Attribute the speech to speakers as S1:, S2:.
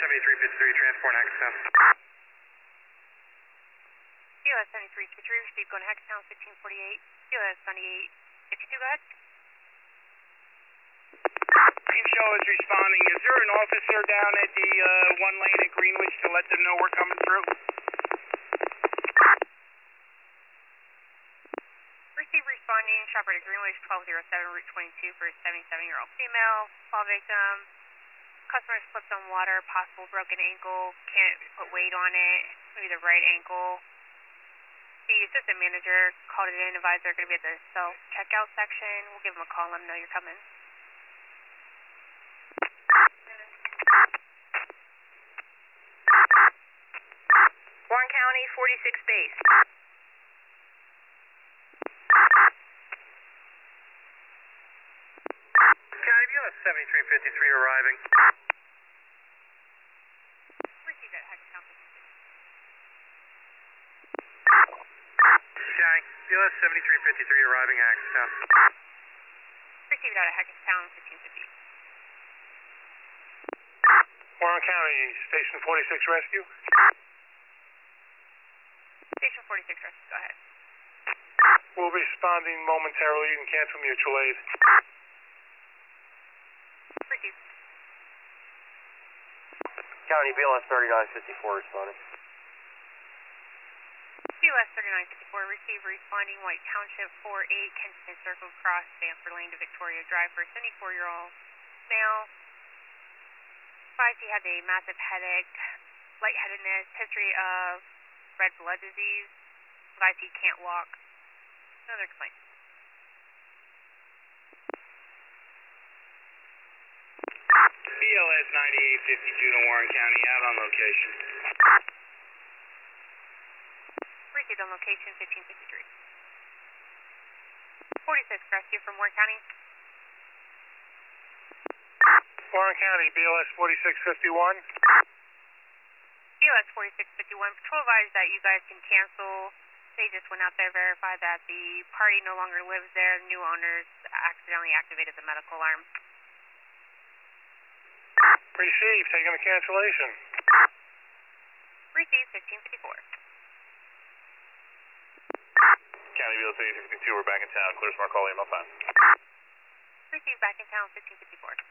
S1: 7353, transport Hackettstown.
S2: BLS 7353, received going to Hackettstown 1548. BLS 9852, go ahead.
S1: Team Show is responding. Is there an officer down at the one lane at Greenwich to let them know we're coming through?
S2: Receive responding, shopper to Greenwich 1207 Route 22 for a 77-year-old female. Fall victim. Customer slipped on water, possible broken ankle, can't put weight on it, maybe the right ankle. The assistant manager called it in, advised they're going to be at the self-checkout section. We'll give them a call and let them know you're coming. Warren County, 46 base.
S1: County BLS 7353 arriving.
S2: Receive that Hackettstown.
S1: County BLS 7353 arriving Hackettstown.
S2: Received out at Hackettstown 1550.
S1: Warren County, Station 46 Rescue.
S2: Station 46 rescue, go ahead.
S1: We'll be responding momentarily. You can cancel mutual aid.
S2: Received.
S3: County BLS 3954 responding.
S2: BLS 3954, receive responding White Township 48, Kensington Circle Cross, Stanford Lane to Victoria Drive for a 74-year-old male. Advised he had a massive headache, lightheadedness, history of red blood disease. Advised he can't walk. No other complaints.
S1: BLS 9852 to Warren County, out on location.
S2: Received on location 1553. 46 rescue from Warren County.
S1: Warren County, BLS 4651.
S2: BLS 4651, patrol advised that you guys can cancel. They just went out there, verified that the party no longer lives there. New owners accidentally activated the medical alarm.
S1: Received, taking a cancellation.
S2: Received 1554.
S3: County BLS 8352, we're back in town. Clear smart call, email time.
S2: Received back in town 1554.